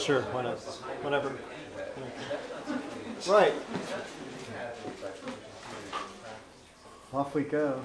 Sure, why not? Whenever. Right. Off we go.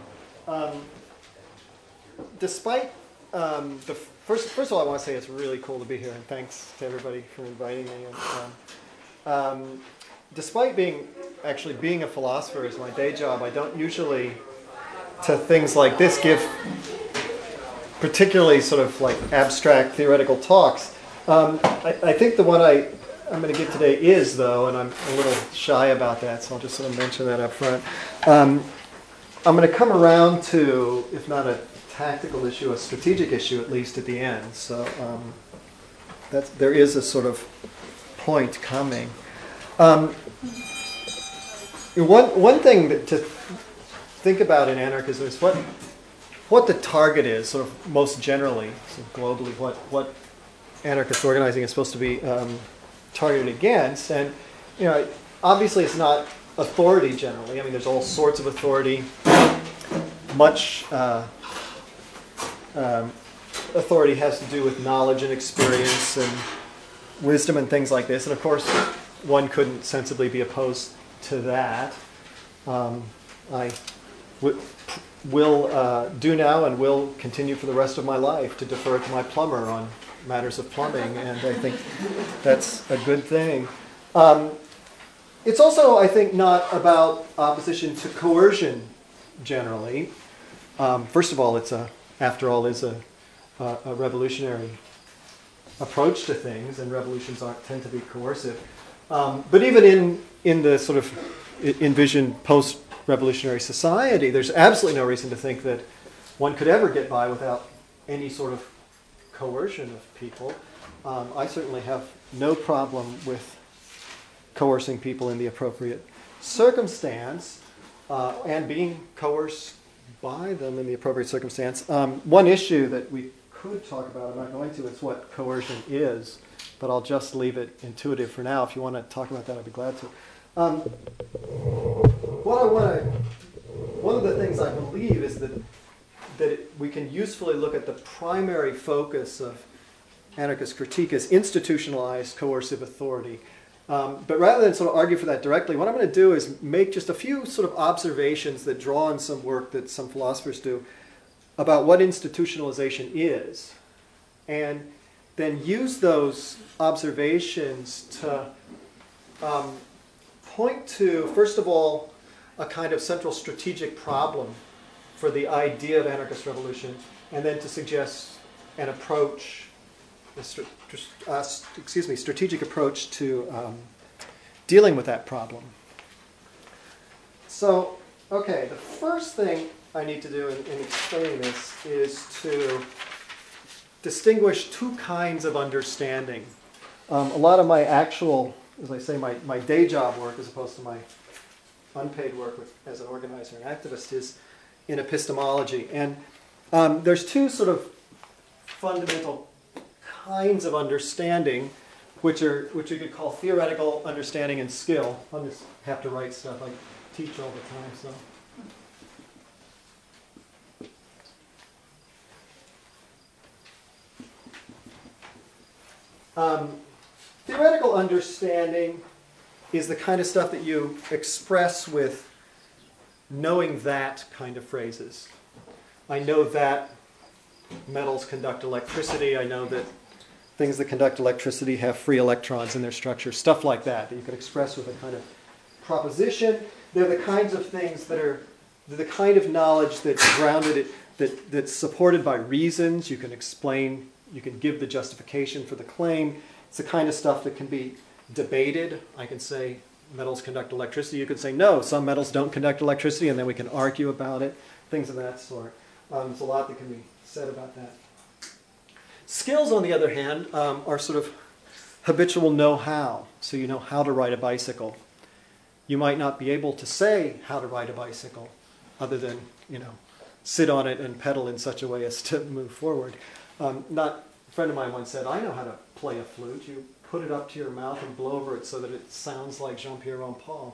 Despite the first of all, I want to say it's really cool to be here, and thanks to everybody for inviting me. And, despite being a philosopher as my day job, I don't usually, to things like this, give particularly sort of like abstract theoretical talks. I think the one I'm going to give today is, though, and I'm a little shy about that, so I'll just sort of mention that up front. I'm going to come around to, if not a tactical issue, a strategic issue, at least at the end. So there is a sort of point coming. One thing to think about in anarchism is what the target is, sort of most generally, sort of globally, what anarchist organizing is supposed to be targeted against. And obviously it's not authority generally. I mean, there's all sorts of authority. Much authority has to do with knowledge and experience and wisdom and things like this. And of course, one couldn't sensibly be opposed to that. I will do now and will continue for the rest of my life to defer to my plumber on matters of plumbing, and I think that's a good thing. It's also, I think, not about opposition to coercion generally. First of all, after all, is a revolutionary approach to things, and revolutions tend to be coercive. But even in the sort of envisioned post-revolutionary society, there's absolutely no reason to think that one could ever get by without any sort of coercion of people. I certainly have no problem with coercing people in the appropriate circumstance and being coerced by them in the appropriate circumstance. One issue that we could talk about, I'm not going to, is what coercion is, but I'll just leave it intuitive for now. If you want to talk about that, I'd be glad to. One of the things I believe is that we can usefully look at the primary focus of anarchist critique as institutionalized coercive authority. But rather than sort of argue for that directly, what I'm going to do is make just a few sort of observations that draw on some work that some philosophers do about what institutionalization is, and then use those observations to point to, first of all, a kind of central strategic problem for the idea of anarchist revolution, and then to suggest an approach, strategic approach to dealing with that problem. So, okay, the first thing I need to do in explaining this is to distinguish two kinds of understanding. A lot of my actual, as I say, my day job work, as opposed to my unpaid work as an organizer and activist, is in epistemology. And there's two sort of fundamental kinds of understanding, which you could call theoretical understanding and skill. I'll just have to write stuff. I teach all the time, so. Theoretical understanding is the kind of stuff that you express with knowing that kind of phrases. I know that metals conduct electricity. I know that things that conduct electricity have free electrons in their structure. Stuff like that you can express with a kind of proposition. They're the kinds of things they're the kind of knowledge that's grounded, that's supported by reasons. You can explain, you can give the justification for the claim. It's the kind of stuff that can be debated. I can say metals conduct electricity. You could say, no, some metals don't conduct electricity, and then we can argue about it, things of that sort. There's a lot that can be said about that. Skills, on the other hand, are sort of habitual know-how. So you know how to ride a bicycle. You might not be able to say how to ride a bicycle other than, sit on it and pedal in such a way as to move forward. A friend of mine once said, I know how to play a flute. You put it up to your mouth and blow over it so that it sounds like Jean-Pierre Rampal.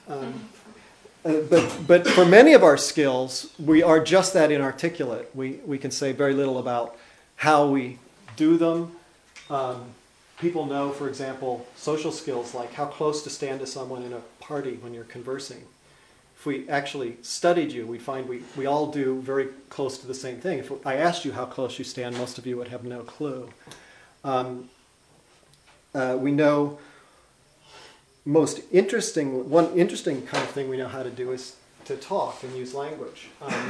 But for many of our skills, we are just that inarticulate. We can say very little about how we do them, people know, for example, social skills like how close to stand to someone in a party when you're conversing. If we actually studied you, we'd find we all do very close to the same thing. If I asked you how close you stand, most of you would have no clue. We know one interesting kind of thing we know how to do is to talk and use language.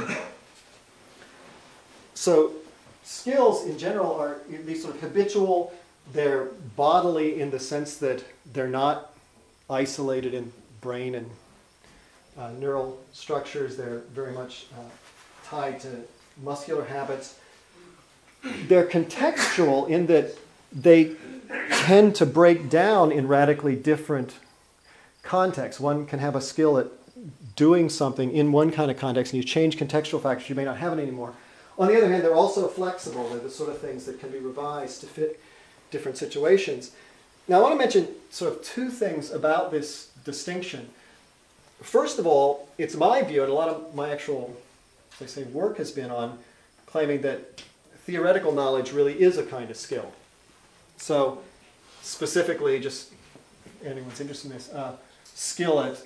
So skills in general are these sort of habitual. They're bodily in the sense that they're not isolated in brain and neural structures. They're very much tied to muscular habits. They're contextual in that they tend to break down in radically different contexts. One can have a skill at doing something in one kind of context, and you change contextual factors, you may not have it anymore. On the other hand, they're also flexible. They're the sort of things that can be revised to fit different situations. Now, I want to mention sort of two things about this distinction. First of all, it's my view, and a lot of my actual, as I say, work has been on claiming that theoretical knowledge really is a kind of skill. So, specifically, just if anyone's interested in this, skill at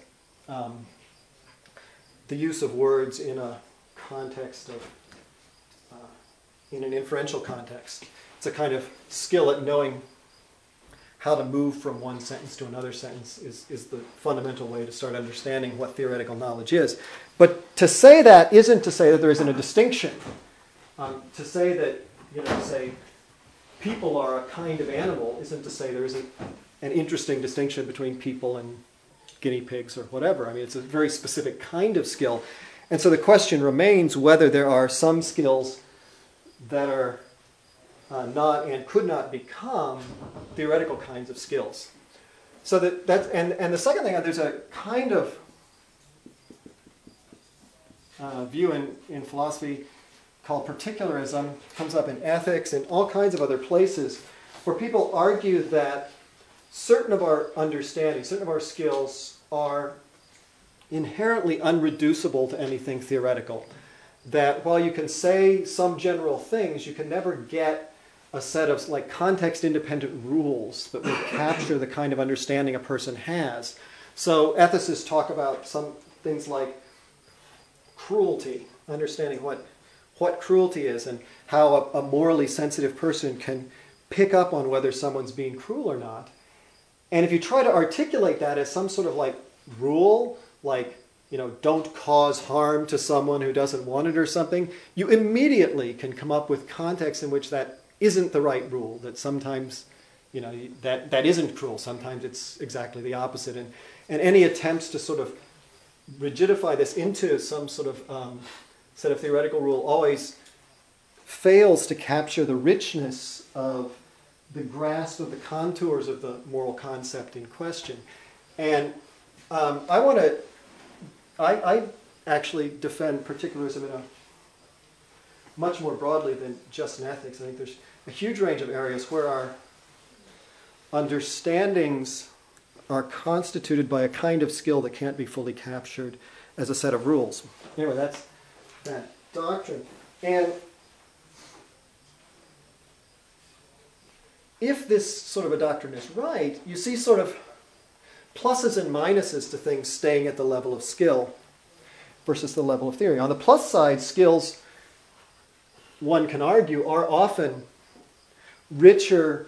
the use of words in a context of, in an inferential context. It's a kind of skill at knowing how to move from one sentence to another sentence is the fundamental way to start understanding what theoretical knowledge is. But to say that isn't to say that there isn't a distinction. To say that, say, people are a kind of animal isn't to say there isn't an interesting distinction between people and guinea pigs or whatever. I mean, it's a very specific kind of skill. And so the question remains whether there are some skills that are not and could not become theoretical kinds of skills. So that's and the second thing, there's a kind of view in philosophy called particularism, comes up in ethics and all kinds of other places, where people argue that certain of our understanding, certain of our skills are inherently unreducible to anything theoretical. That while you can say some general things, you can never get a set of like context-independent rules that will capture the kind of understanding a person has. So ethicists talk about some things like cruelty, understanding what cruelty is and how a morally sensitive person can pick up on whether someone's being cruel or not. And if you try to articulate that as some sort of like rule, like, don't cause harm to someone who doesn't want it or something, you immediately can come up with contexts in which that isn't the right rule, that sometimes, that isn't cruel. Sometimes it's exactly the opposite. And any attempts to sort of rigidify this into some sort of set of theoretical rule always fails to capture the richness of the grasp of the contours of the moral concept in question. And I actually defend particularism in a much more broadly than just in ethics. I think there's a huge range of areas where our understandings are constituted by a kind of skill that can't be fully captured as a set of rules. Anyway, that's that doctrine. And if this sort of a doctrine is right, you see sort of pluses and minuses to things staying at the level of skill versus the level of theory. On the plus side, skills, one can argue, are often richer,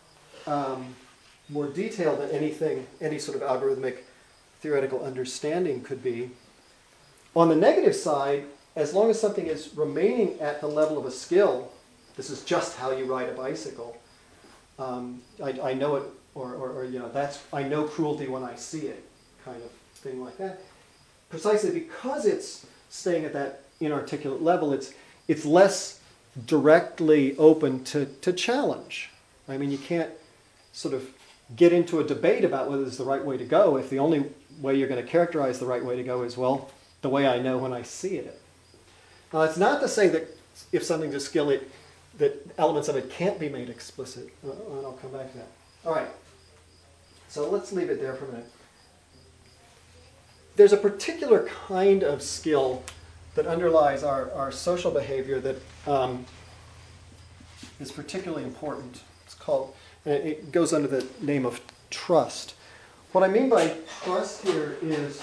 more detailed than any sort of algorithmic theoretical understanding could be. On the negative side, as long as something is remaining at the level of a skill, this is just how you ride a bicycle. I know it, or I know cruelty when I see it, kind of thing like that. Precisely because it's staying at that inarticulate level, it's less directly open to challenge. I mean, you can't sort of get into a debate about whether it's the right way to go if the only way you're going to characterize the right way to go is, well, the way I know when I see it. Now, it's not to say that if something's a skill, that elements of it can't be made explicit. And I'll come back to that. All right. So let's leave it there for a minute. There's a particular kind of skill that underlies our social behavior that is particularly important. And it goes under the name of trust. What I mean by trust here is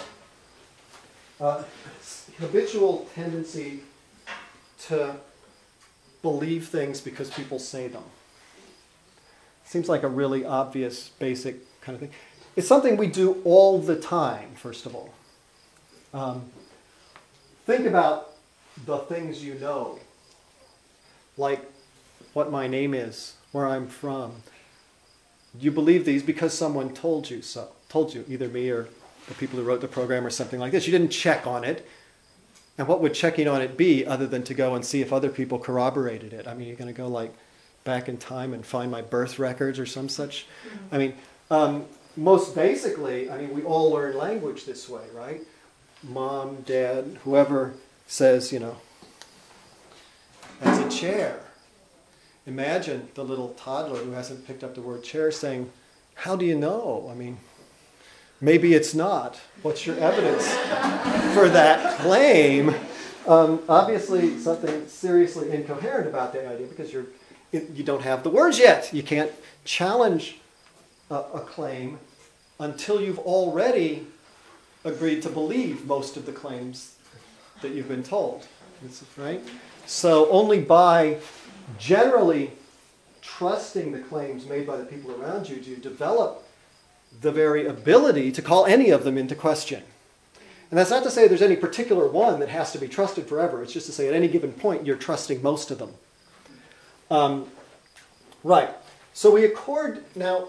habitual tendency to believe things because people say them. Seems like a really obvious, basic kind of thing. It's something we do all the time, first of all. Think about the things you know, like what my name is, where I'm from. You believe these because someone told you so. Told you, either me or the people who wrote the program or something like this. You didn't check on it. And what would checking on it be other than to go and see if other people corroborated it? I mean, you're going to go like back in time and find my birth records or some such. I mean, most basically, I mean, we all learn language this way, right? Mom, dad, whoever says, that's a chair. Imagine the little toddler who hasn't picked up the word chair saying, how do you know? I mean, maybe it's not. What's your evidence for that claim? Obviously, something seriously incoherent about the idea because you don't have the words yet. You can't challenge a claim until you've already agreed to believe most of the claims that you've been told. Right? So only by generally trusting the claims made by the people around you do you develop the very ability to call any of them into question. And that's not to say there's any particular one that has to be trusted forever. It's just to say at any given point you're trusting most of them. Right. So we accord now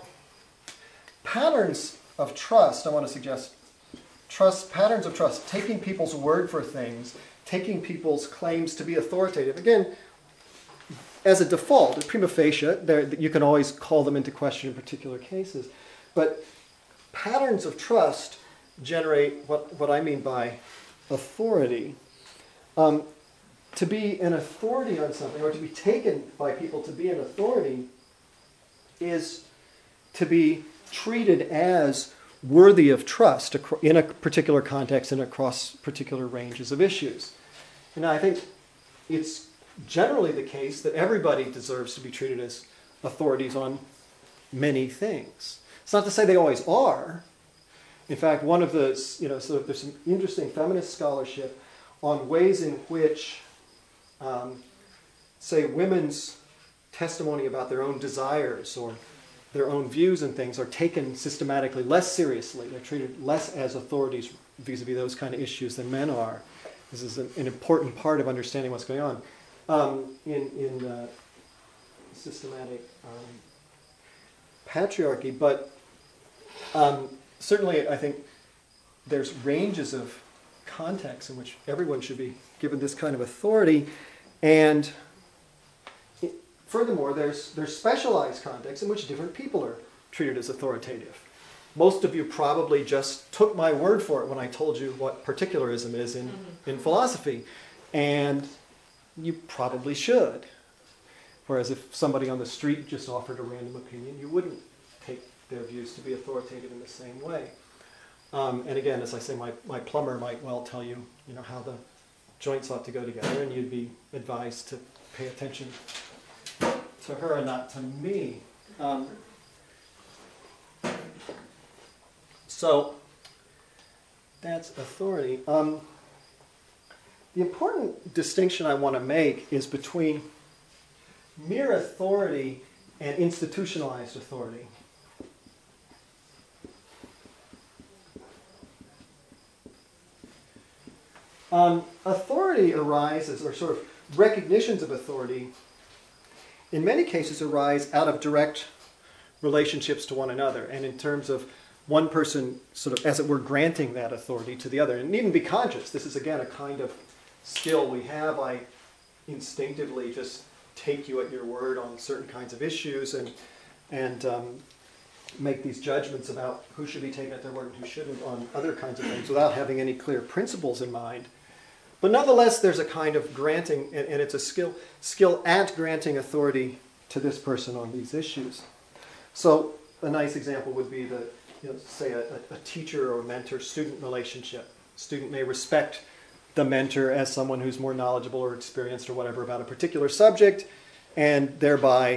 patterns of trust. I want to suggest patterns of trust, taking people's word for things, taking people's claims to be authoritative. Again, as a default, prima facie, you can always call them into question in particular cases. But patterns of trust generate what I mean by authority. To be an authority on something, or to be taken by people to be an authority, is to be treated as worthy of trust in a particular context and across particular ranges of issues. And I think it's generally the case that everybody deserves to be treated as authorities on many things. It's not to say they always are. In fact, one of the, so there's some interesting feminist scholarship on ways in which, say, women's testimony about their own desires or their own views and things are taken systematically less seriously. They're treated less as authorities vis-a-vis those kind of issues than men are. This is an important part of understanding what's going on. In systematic patriarchy, but certainly I think there's ranges of contexts in which everyone should be given this kind of authority, and furthermore, there's specialized contexts in which different people are treated as authoritative. Most of you probably just took my word for it when I told you what particularism is in philosophy, and you probably should. Whereas if somebody on the street just offered a random opinion, you wouldn't take their views to be authoritative in the same way. And again, as I say, my plumber might well tell you, how the joints ought to go together, and you'd be advised to pay attention to her and not to me. So that's authority. The important distinction I want to make is between mere authority and institutionalized authority. Authority arises, or sort of recognitions of authority, in many cases arise out of direct relationships to one another, and in terms of one person sort of, as it were, granting that authority to the other. And needn't be conscious. This is, again, a kind of skill we have. I instinctively just take you at your word on certain kinds of issues and make these judgments about who should be taken at their word and who shouldn't on other kinds of things without having any clear principles in mind. But nonetheless, there's a kind of granting, and it's a skill at granting authority to this person on these issues. So a nice example would be say a teacher or mentor-student relationship. Student may respect the mentor as someone who's more knowledgeable or experienced or whatever about a particular subject, and thereby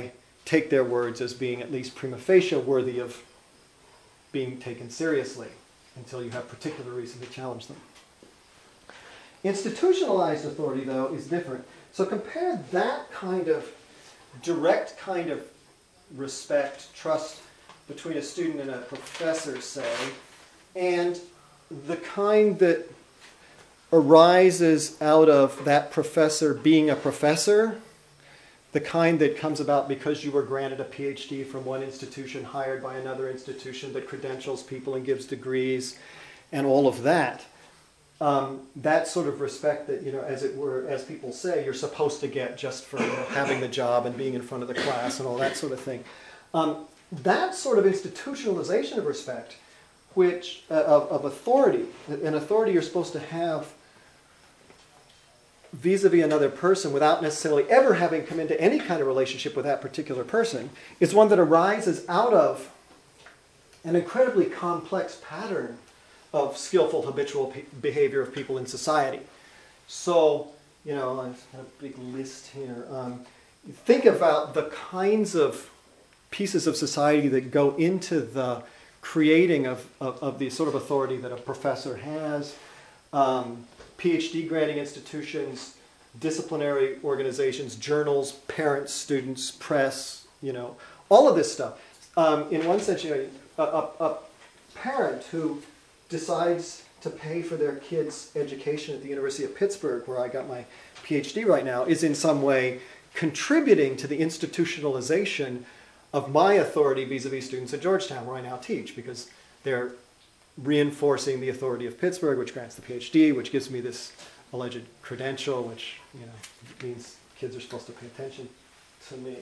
take their words as being at least prima facie worthy of being taken seriously until you have particular reason to challenge them. Institutionalized authority, though, is different. So compare that kind of direct kind of respect, trust between a student and a professor, say, and the kind that arises out of that professor being a professor, the kind that comes about because you were granted a PhD from one institution, hired by another institution that credentials people and gives degrees, and all of that. That sort of respect that, as it were, as people say, you're supposed to get just for having the job and being in front of the class and all that sort of thing. That sort of institutionalization of respect, which of authority, an authority you're supposed to have vis-a-vis another person without necessarily ever having come into any kind of relationship with that particular person, is one that arises out of an incredibly complex pattern of skillful habitual behavior of people in society. So, I've got a big list here. Think about the kinds of pieces of society that go into the creating of the sort of authority that a professor has. PhD granting institutions, disciplinary organizations, journals, parents, students, press, all of this stuff. In one sense, a parent who decides to pay for their kids' education at the University of Pittsburgh, where I got my PhD right now, is in some way contributing to the institutionalization of my authority vis-a-vis students at Georgetown, where I now teach, because they're reinforcing the authority of Pittsburgh, which grants the PhD, which gives me this alleged credential, which means kids are supposed to pay attention to me.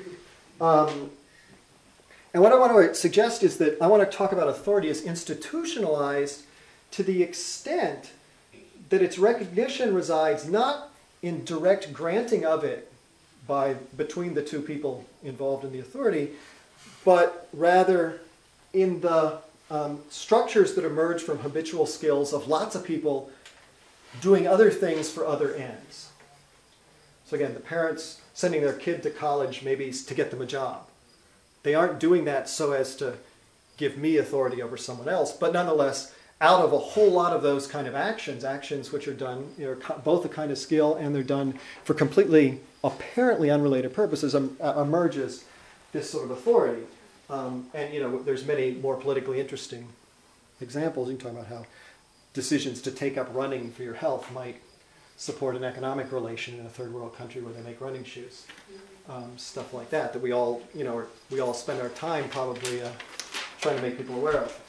And what I want to suggest is that I want to talk about authority as institutionalized to the extent that its recognition resides not in direct granting of it between the two people involved in the authority, but rather in the structures that emerge from habitual skills of lots of people doing other things for other ends. So again, the parents sending their kid to college maybe to get them a job. They aren't doing that so as to give me authority over someone else, but nonetheless, out of a whole lot of those kind of actions which are done, both a kind of skill and they're done for completely, apparently unrelated purposes, emerges this sort of authority. And there's many more politically interesting examples. You can talk about how decisions to take up running for your health might support an economic relation in a third world country where they make running shoes. Stuff like that we all, we all spend our time probably trying to make people aware of.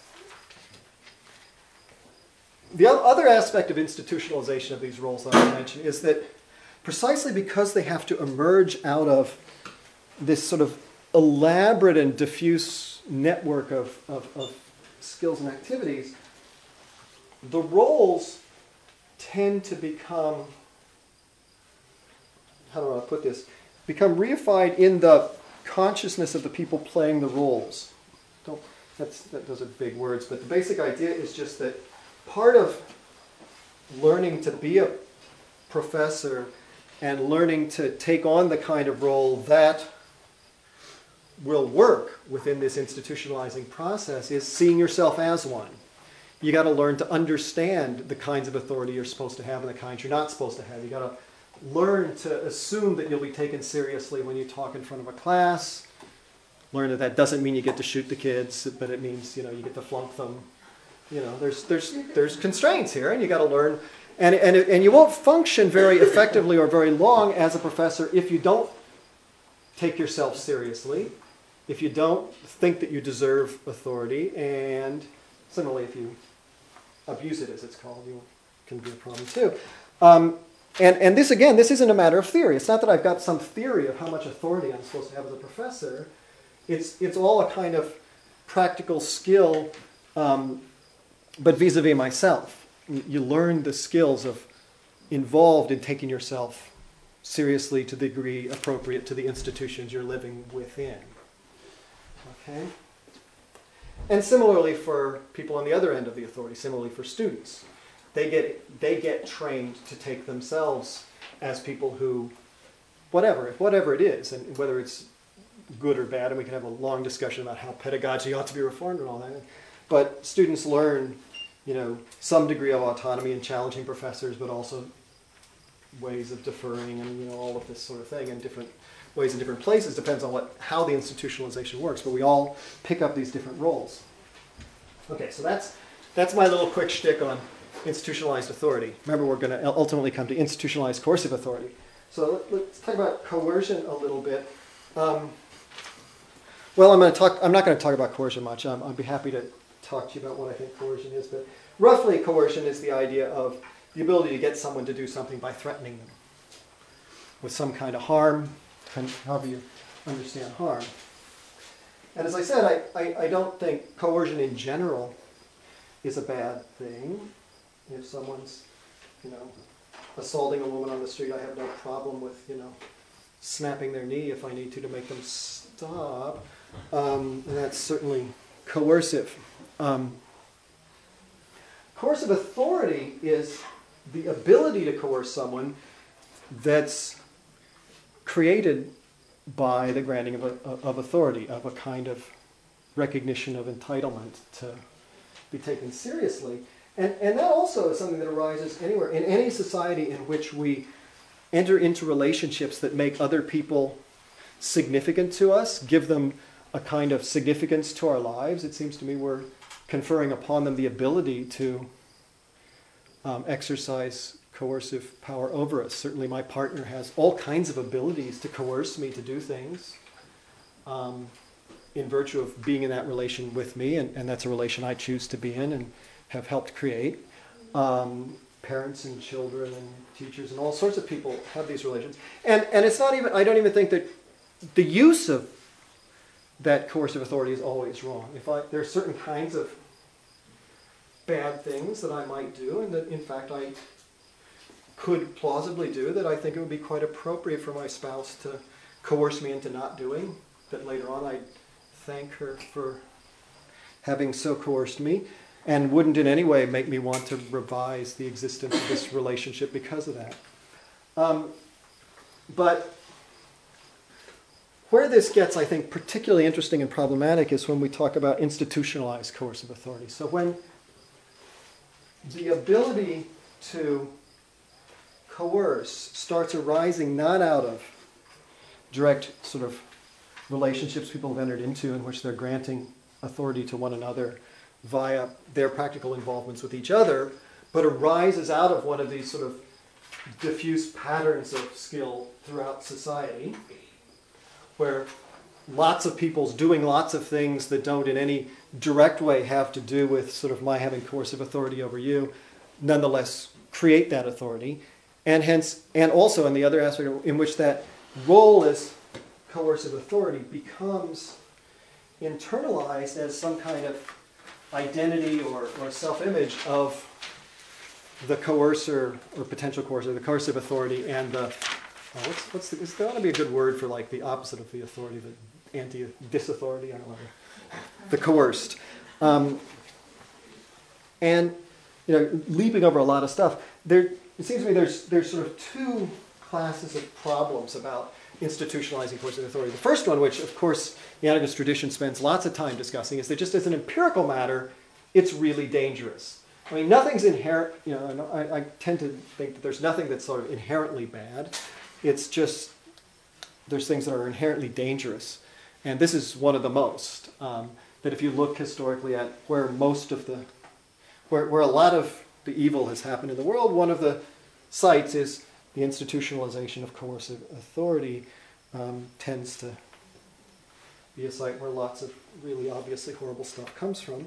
The other aspect of institutionalization of these roles that I mentioned is that precisely because they have to emerge out of this sort of elaborate and diffuse network of skills and activities, the roles tend to become, how do I put this, become reified in the consciousness of the people playing the roles. Those are big words, but the basic idea is just that part of learning to be a professor and learning to take on the kind of role that will work within this institutionalizing process is seeing yourself as one. You got to learn to understand the kinds of authority you're supposed to have and the kinds you're not supposed to have. You got to learn to assume that you'll be taken seriously when you talk in front of a class. Learn that doesn't mean you get to shoot the kids, but it means you get to flunk them. There's constraints here, and you got to learn. And you won't function very effectively or very long as a professor if you don't take yourself seriously, if you don't think that you deserve authority, and similarly, if you abuse it, as it's called, you can be a problem too. And this, again, this isn't a matter of theory. It's not that I've got some theory of how much authority I'm supposed to have as a professor. It's all a kind of practical skill, but vis-a-vis myself. You learn the skills involved in taking yourself seriously to the degree appropriate to the institutions you're living within. Okay? And similarly for people on the other end of the authority, similarly for students. They get trained to take themselves as people who, whatever it is, and whether it's good or bad, and we can have a long discussion about how pedagogy ought to be reformed and all that. But students learn, some degree of autonomy and challenging professors, but also ways of deferring and all of this sort of thing in different ways in different places. Depends on how the institutionalization works. But we all pick up these different roles. Okay, so that's my little quick shtick on institutionalized authority. Remember, we're going to ultimately come to institutionalized coercive authority. So let's talk about coercion a little bit. Well, I'm not going to talk about coercion much. I'd be happy to talk to you about what I think coercion is. But roughly, coercion is the idea of the ability to get someone to do something by threatening them with some kind of harm, however you understand harm. And as I said, I don't think coercion in general is a bad thing. If someone's, assaulting a woman on the street, I have no problem with, snapping their knee if I need to make them stop. And that's certainly coercive. Coercive authority is the ability to coerce someone that's created by the granting of authority, of a kind of recognition of entitlement to be taken seriously. And that also is something that arises anywhere, in any society in which we enter into relationships that make other people significant to us, give them a kind of significance to our lives. It seems to me we're conferring upon them the ability to exercise coercive power over us. Certainly my partner has all kinds of abilities to coerce me to do things in virtue of being in that relation with me, and that's a relation I choose to be in and have helped create. Parents and children and teachers and all sorts of people have these relations. And it's not even, I don't even think that the use of that coercive authority is always wrong. There are certain kinds of bad things that I might do and that in fact I could plausibly do that I think it would be quite appropriate for my spouse to coerce me into not doing, that later on I'd thank her for having so coerced me, and wouldn't in any way make me want to revise the existence of this relationship because of that. But where this gets, I think, particularly interesting and problematic is when we talk about institutionalized coercive authority. So when the ability to coerce starts arising not out of direct sort of relationships people have entered into in which they're granting authority to one another via their practical involvements with each other, but arises out of one of these sort of diffuse patterns of skill throughout society, where lots of people's doing lots of things that don't in any direct way have to do with sort of my having coercive authority over you, nonetheless create that authority, and hence, and also in the other aspect in which that role as coercive authority becomes internalized as some kind of identity or self-image of the coercer or potential coercer, the coercive authority, and the is there ought to be a good word for like the opposite of the authority, the disauthority, I don't know, the coerced, and leaping over a lot of stuff. It seems to me there's sort of two classes of problems about institutionalizing coercive authority. The first one, which of course the anarchist tradition spends lots of time discussing, is that just as an empirical matter, it's really dangerous. I mean, nothing's inherent, I tend to think that there's nothing that's sort of inherently bad. It's just, there's things that are inherently dangerous. And this is one of the most. That if you look historically at where where a lot of the evil has happened in the world, one of the sites is the institutionalization of coercive authority tends to be a site where lots of really obviously horrible stuff comes from.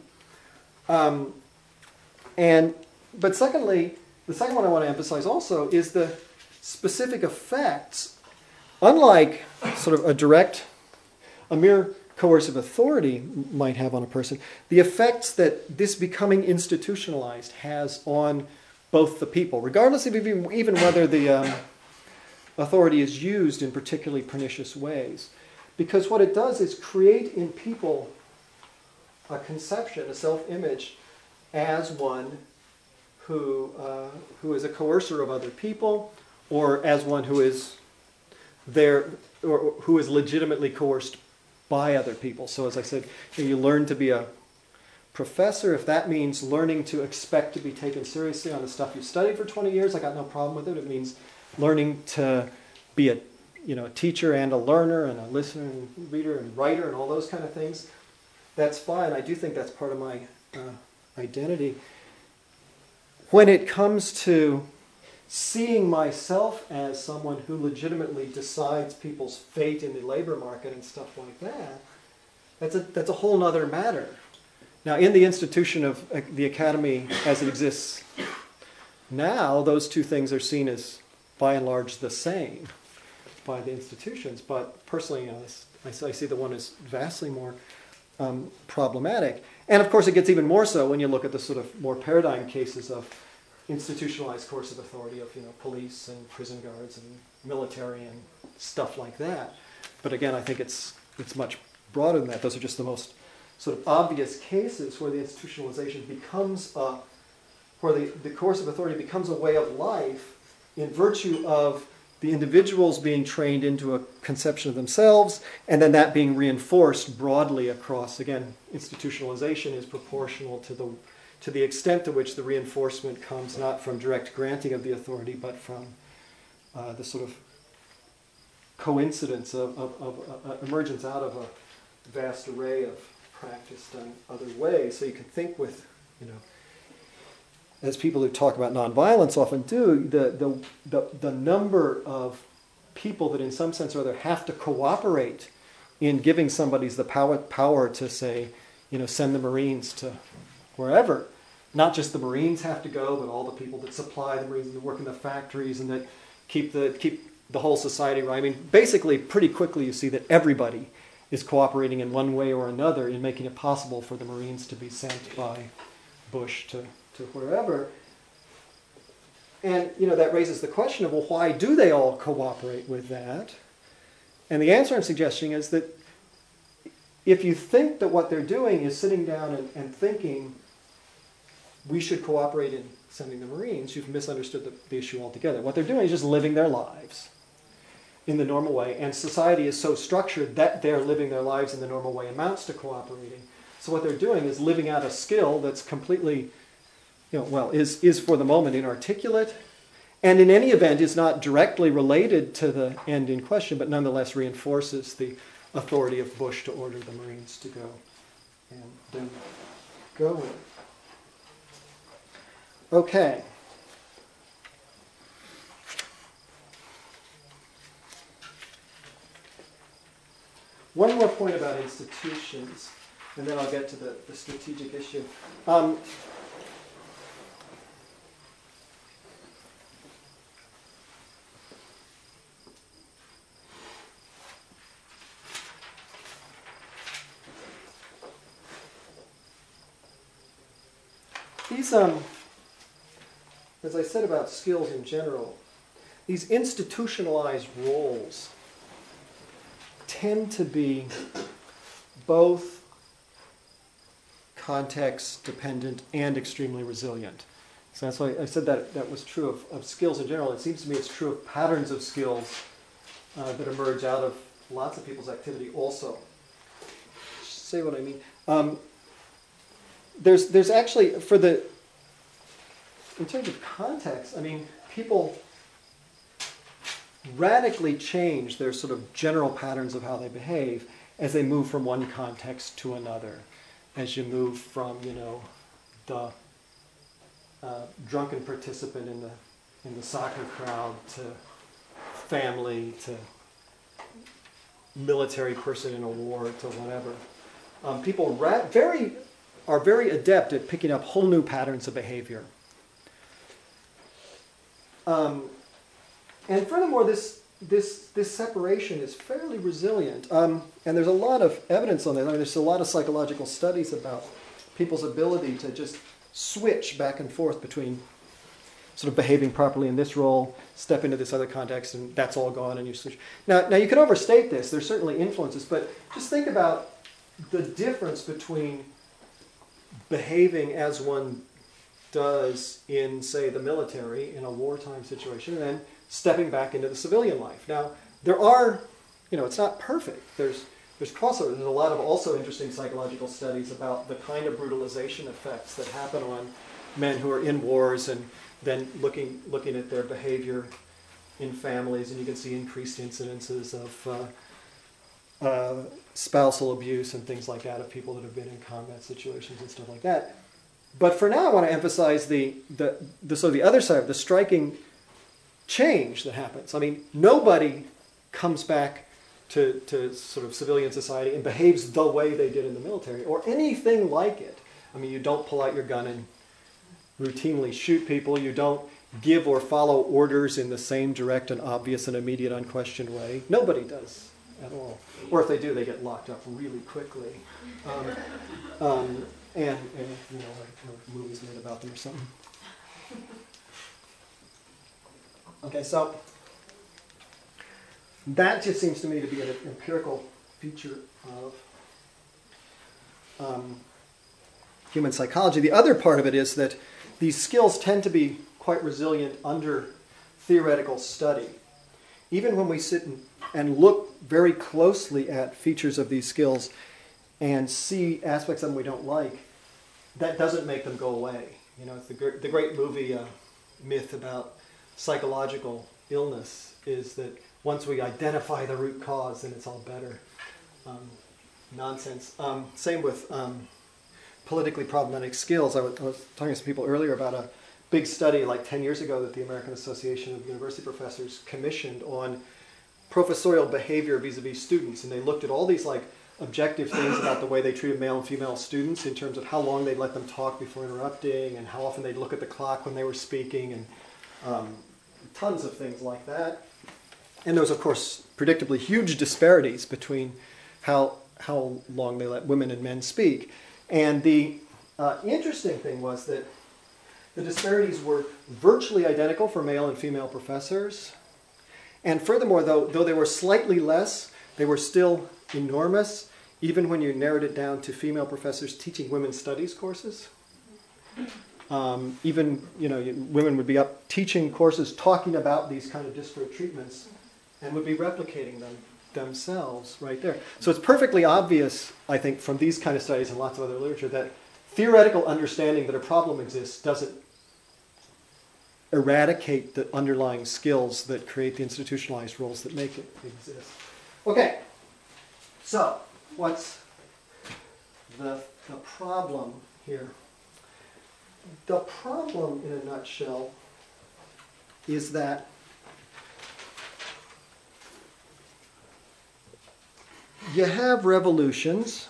But secondly, the second one I want to emphasize also is the specific effects, unlike sort of a mere coercive authority might have on a person, the effects that this becoming institutionalized has on both the people, regardless of even whether the authority is used in particularly pernicious ways. Because what it does is create in people a conception, a self-image, as one who is a coercer of other people, or as one who is there, or who is legitimately coerced by other people. So as I said, you learn to be a professor. If that means learning to expect to be taken seriously on the stuff you've studied for 20 years, I got no problem with it. It means learning to be a teacher and a learner and a listener and reader and writer and all those kind of things. That's fine. I do think that's part of my identity. When it comes to seeing myself as someone who legitimately decides people's fate in the labor market and stuff like that, that's a whole other matter. Now, in the institution of the academy as it exists now, those two things are seen as, by and large, the same by the institutions. But personally, I see the one as vastly more problematic. And of course, it gets even more so when you look at the sort of more paradigm cases of institutionalized coercive authority of police and prison guards and military and stuff like that. But again, I think it's much broader than that. Those are just the most sort of obvious cases where the institutionalization becomes where the coercive authority becomes a way of life in virtue of the individuals being trained into a conception of themselves, and then that being reinforced broadly across. Again, institutionalization is proportional to the extent to which the reinforcement comes not from direct granting of the authority, but from the sort of coincidence of emergence out of a vast array of practice done other ways. So you can think with, as people who talk about nonviolence often do, the number of people that in some sense or other have to cooperate in giving somebody the power to say, send the Marines to wherever. Not just the Marines have to go, but all the people that supply the Marines and that work in the factories and that keep the whole society right. I mean, basically, pretty quickly you see that everybody is cooperating in one way or another in making it possible for the Marines to be sent by Bush to wherever. And, that raises the question of, well, why do they all cooperate with that? And the answer I'm suggesting is that if you think that what they're doing is sitting down and thinking, we should cooperate in sending the Marines, you've misunderstood the issue altogether. What they're doing is just living their lives in the normal way, and society is so structured that they're living their lives in the normal way amounts to cooperating. So what they're doing is living out a skill that's completely, is for the moment inarticulate, and in any event is not directly related to the end in question, but nonetheless reinforces the authority of Bush to order the Marines to go and then go. Okay. One more point about institutions, and then I'll get to the strategic issue. These, as I said about skills in general, these institutionalized roles tend to be both context dependent and extremely resilient. So that's why I said that was true of skills in general. It seems to me it's true of patterns of skills that emerge out of lots of people's activity also. Say what I mean. There's actually, in terms of context, I mean, people radically change their sort of general patterns of how they behave as they move from one context to another. As you move from, the drunken participant in the soccer crowd to family to military person in a war to whatever. People are very adept at picking up whole new patterns of behavior. And furthermore, this separation is fairly resilient. And there's a lot of evidence on that. I mean, there's a lot of psychological studies about people's ability to just switch back and forth between sort of behaving properly in this role, step into this other context, and that's all gone, and you switch. Now you can overstate this. There's certainly influences, but just think about the difference between behaving as one does in, say, the military in a wartime situation, and then stepping back into the civilian life. Now, there are, it's not perfect. There's there's crossover. There's a lot of also interesting psychological studies about the kind of brutalization effects that happen on men who are in wars, and then looking at their behavior in families, and you can see increased incidences of spousal abuse and things like that of people that have been in combat situations and stuff like that. But for now, I want to emphasize the sort of the other side of the striking change that happens. I mean, nobody comes back to sort of civilian society and behaves the way they did in the military or anything like it. I mean, you don't pull out your gun and routinely shoot people. You don't give or follow orders in the same direct and obvious and immediate unquestioned way. Nobody does at all. Or if they do, they get locked up really quickly. And you know, like movies made about them or something. Okay, so that just seems to me to be an empirical feature of human psychology. The other part of it is that these skills tend to be quite resilient under theoretical study. Even when we sit and look very closely at features of these skills and see aspects of them we don't like, that doesn't make them go away. You know, it's the great movie myth about psychological illness is that once we identify the root cause, then it's all better. Nonsense. Same with politically problematic skills. I was talking to some people earlier about a big study like 10 years ago that the American Association of University Professors commissioned on professorial behavior vis-a-vis students. And they looked at all these like objective things about the way they treated male and female students in terms of how long they'd let them talk before interrupting and how often they'd look at the clock when they were speaking, and tons of things like that. And there was, of course, predictably huge disparities between how long they let women and men speak. And the interesting thing was that the disparities were virtually identical for male and female professors. And furthermore, though they were slightly less, they were still enormous, even when you narrowed it down to female professors teaching women's studies courses. Even, you know, women would be up teaching courses talking about these kind of disparate treatments and would be replicating them themselves right there. So it's perfectly obvious, I think, from these kind of studies and lots of other literature that theoretical understanding that a problem exists doesn't eradicate the underlying skills that create the institutionalized roles that make it exist. Okay, so what's the problem here? The problem, in a nutshell, is that you have revolutions,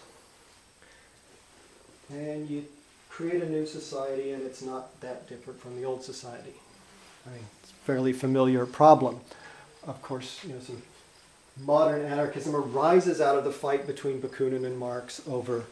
and you create a new society, and it's not that different from the old society. I mean, it's a fairly familiar problem. Of course, you know, some modern anarchism arises out of the fight between Bakunin and Marx over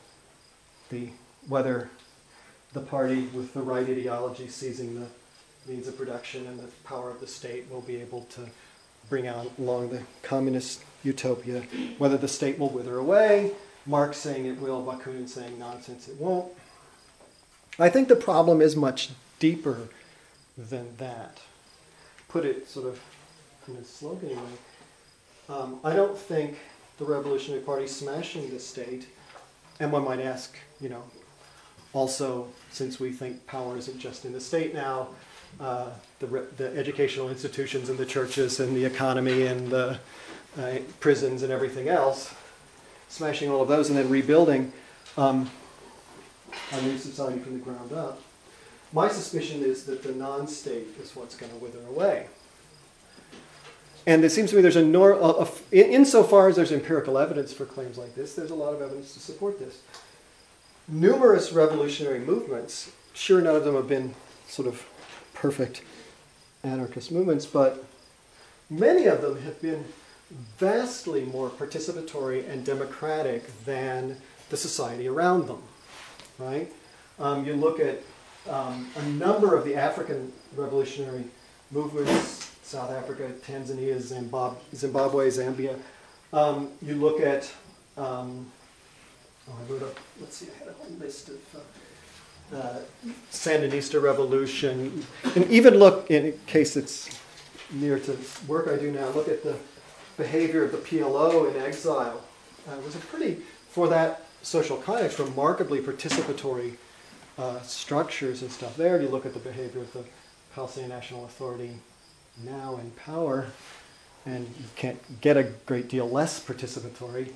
whether the party with the right ideology seizing the means of production and the power of the state will be able to bring along the communist utopia, whether the state will wither away, Marx saying it will, Bakunin saying nonsense, it won't. I think the problem is much deeper than that. Put it sort of in a slogan way. I don't think the Revolutionary Party smashing the state, and one might ask, you know, also, since we think power isn't just in the state now, the educational institutions and the churches and the economy and the prisons and everything else, smashing all of those and then rebuilding a new society from the ground up. My suspicion is that the non-state is what's going to wither away. And it seems to me there's insofar as there's empirical evidence for claims like this, there's a lot of evidence to support this. Numerous revolutionary movements, sure, none of them have been sort of perfect anarchist movements, but many of them have been vastly more participatory and democratic than the society around them, right? You look at a number of the African revolutionary movements, South Africa, Tanzania, Zimbabwe, Zambia. You look at, I had a whole list of Sandinista revolution. And even look, in case it's near to work I do now, look at the behavior of the PLO in exile was a pretty, for that social context, remarkably participatory structures and stuff there. You look at the behavior of the Palestinian National Authority now in power, and you can't get a great deal less participatory.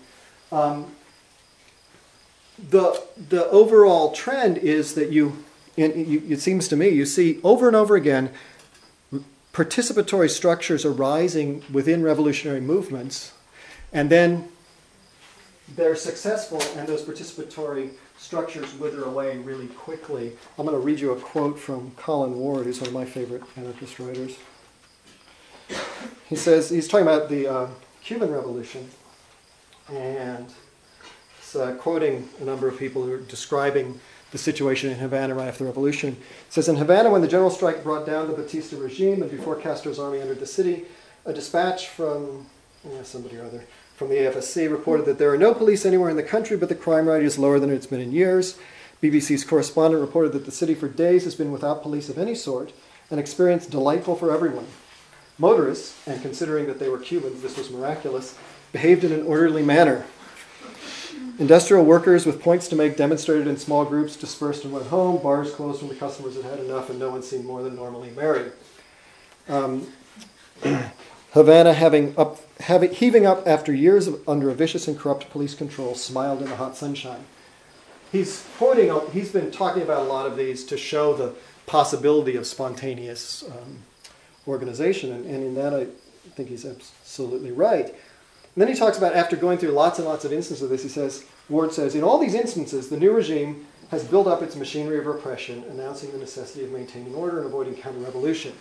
The overall trend is that it seems to me, you see over and over again, participatory structures arising within revolutionary movements, and then they're successful, and those participatory structures wither away really quickly. I'm going to read you a quote from Colin Ward, who's one of my favorite anarchist writers. He says, he's talking about the Cuban Revolution, and he's quoting a number of people who are describing the situation in Havana right after the revolution. It says, in Havana, when the general strike brought down the Batista regime and before Castro's army entered the city, a dispatch from somebody or other from the AFSC reported that there are no police anywhere in the country, but the crime rate is lower than it's been in years. BBC's correspondent reported that the city for days has been without police of any sort, an experience delightful for everyone. Motorists, and considering that they were Cubans, this was miraculous, behaved in an orderly manner. Industrial workers with points to make demonstrated in small groups, dispersed and went home. Bars closed when the customers had had enough, and no one seemed more than normally merry. Havana, heaving up after years under a vicious and corrupt police control, smiled in the hot sunshine. He's been talking about a lot of these to show the possibility of spontaneous organization, and in that I think he's absolutely right. And then he talks about, after going through lots and lots of instances of this, he says, Ward says, in all these instances, the new regime has built up its machinery of repression, announcing the necessity of maintaining order and avoiding counter-revolution.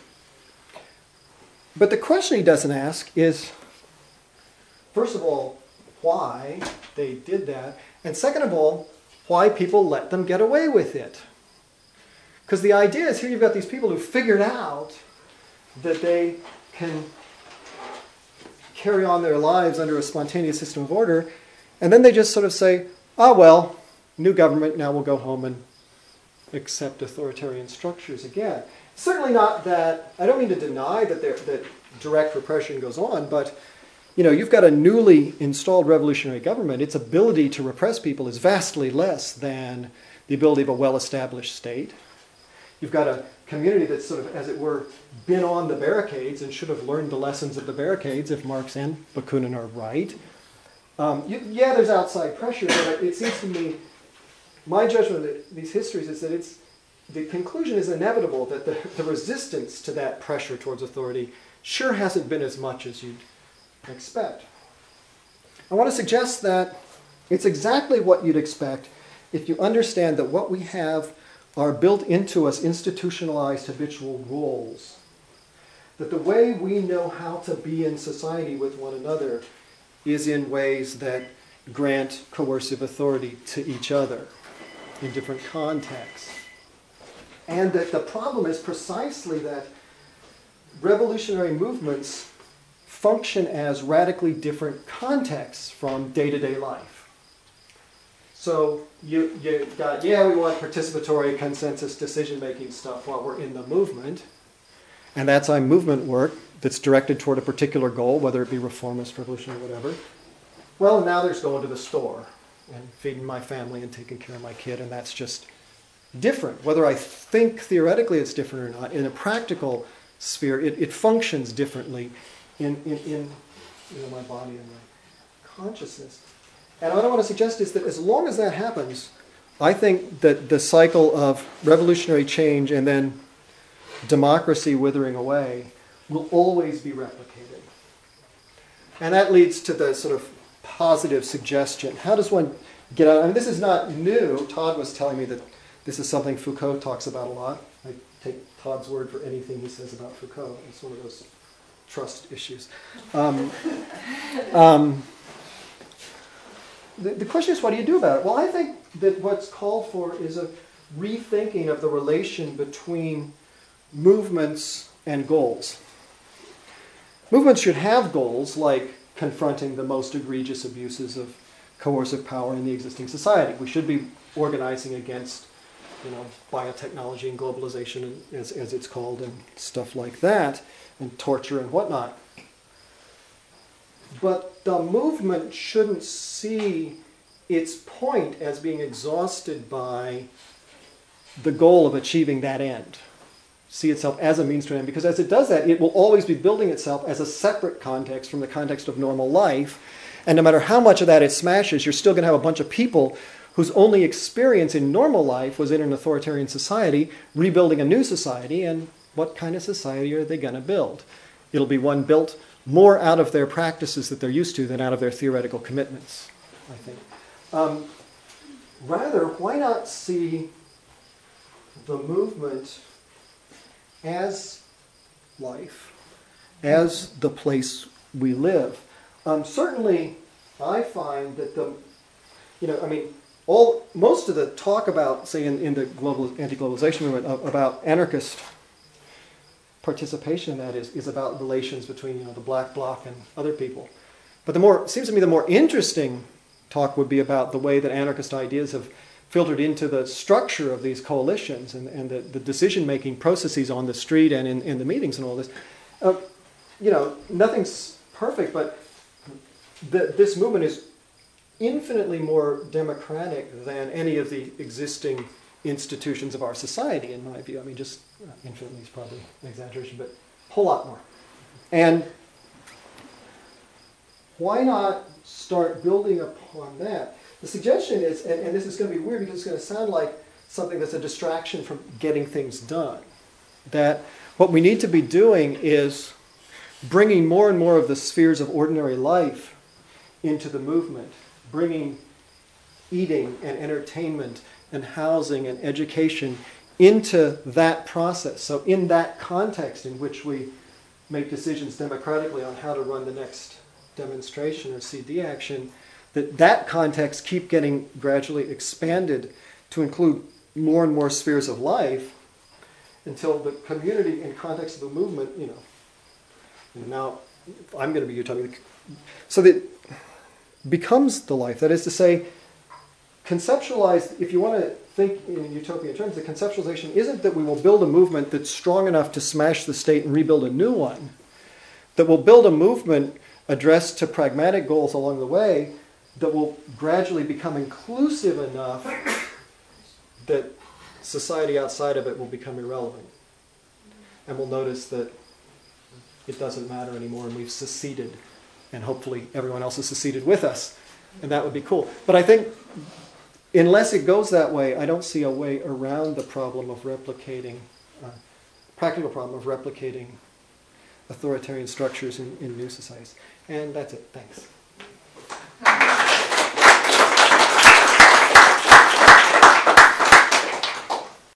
But the question he doesn't ask is, first of all, why they did that, and second of all, why people let them get away with it. Because the idea is, here you've got these people who figured out that they can carry on their lives under a spontaneous system of order, and then they just sort of say, oh well, new government, now we'll go home and accept authoritarian structures again. Certainly not that, I don't mean to deny that direct repression goes on, but you've got a newly installed revolutionary government. Its ability to repress people is vastly less than the ability of a well-established state. You've got a community that's sort of, as it were, been on the barricades and should have learned the lessons of the barricades, if Marx and Bakunin are right. There's outside pressure, but it seems to me, my judgment of these histories is that the conclusion is inevitable, that the resistance to that pressure towards authority sure hasn't been as much as you'd expect. I want to suggest that it's exactly what you'd expect if you understand that what we have are built into us institutionalized habitual roles. That the way we know how to be in society with one another is in ways that grant coercive authority to each other in different contexts. And that the problem is precisely that revolutionary movements function as radically different contexts from day-to-day life. So you got, we want participatory consensus decision-making stuff while we're in the movement. And that's movement work that's directed toward a particular goal, whether it be reformist, revolutionary, whatever. Well, now there's going to the store and feeding my family and taking care of my kid, and that's just different. Whether I think theoretically it's different or not, in a practical sphere, it functions differently in my body and my consciousness. And what I want to suggest is that as long as that happens, I think that the cycle of revolutionary change and then democracy withering away will always be replicated. And that leads to the sort of positive suggestion. How does one get out? I mean, this is not new. Todd was telling me that this is something Foucault talks about a lot. I take Todd's word for anything he says about Foucault. It's one of those trust issues. The question is, what do you do about it? Well, I think that what's called for is a rethinking of the relation between movements and goals. Movements should have goals like confronting the most egregious abuses of coercive power in the existing society. We should be organizing against, biotechnology and globalization, as it's called, and stuff like that, and torture and whatnot. But the movement shouldn't see its point as being exhausted by the goal of achieving that end. See itself as a means to an end, because as it does that, it will always be building itself as a separate context from the context of normal life. And no matter how much of that it smashes, you're still going to have a bunch of people whose only experience in normal life was in an authoritarian society, rebuilding a new society, and what kind of society are they going to build? It'll be one built more out of their practices that they're used to than out of their theoretical commitments, I think. Rather, why not see the movement as life, as the place we live? Certainly, I find that most of the talk about, say, in the anti-globalization movement, about anarchist participation in that is about relations between the black bloc and other people. But it seems to me the more interesting talk would be about the way that anarchist ideas have filtered into the structure of these coalitions and the decision-making processes on the street and in the meetings and all this. Nothing's perfect, but this movement is infinitely more democratic than any of the existing institutions of our society, in my view. I mean, just infinitely is probably an exaggeration, but a whole lot more. And why not start building upon that? The suggestion is, and this is going to be weird because it's going to sound like something that's a distraction from getting things done, that what we need to be doing is bringing more and more of the spheres of ordinary life into the movement, bringing eating and entertainment and housing and education into that process. So in that context in which we make decisions democratically on how to run the next demonstration or CD action, that context keep getting gradually expanded to include more and more spheres of life until the community in context of the movement, now I'm going to be utopia. So that becomes the life. That is to say, conceptualize, if you want to think in utopian terms, the conceptualization isn't that we will build a movement that's strong enough to smash the state and rebuild a new one, that will build a movement addressed to pragmatic goals along the way that will gradually become inclusive enough that society outside of it will become irrelevant. And we'll notice that it doesn't matter anymore and we've seceded. And hopefully everyone else has seceded with us. And that would be cool. But I think unless it goes that way, I don't see a way around the problem of replicating, practical problem of replicating authoritarian structures in new societies. And that's it. Thanks.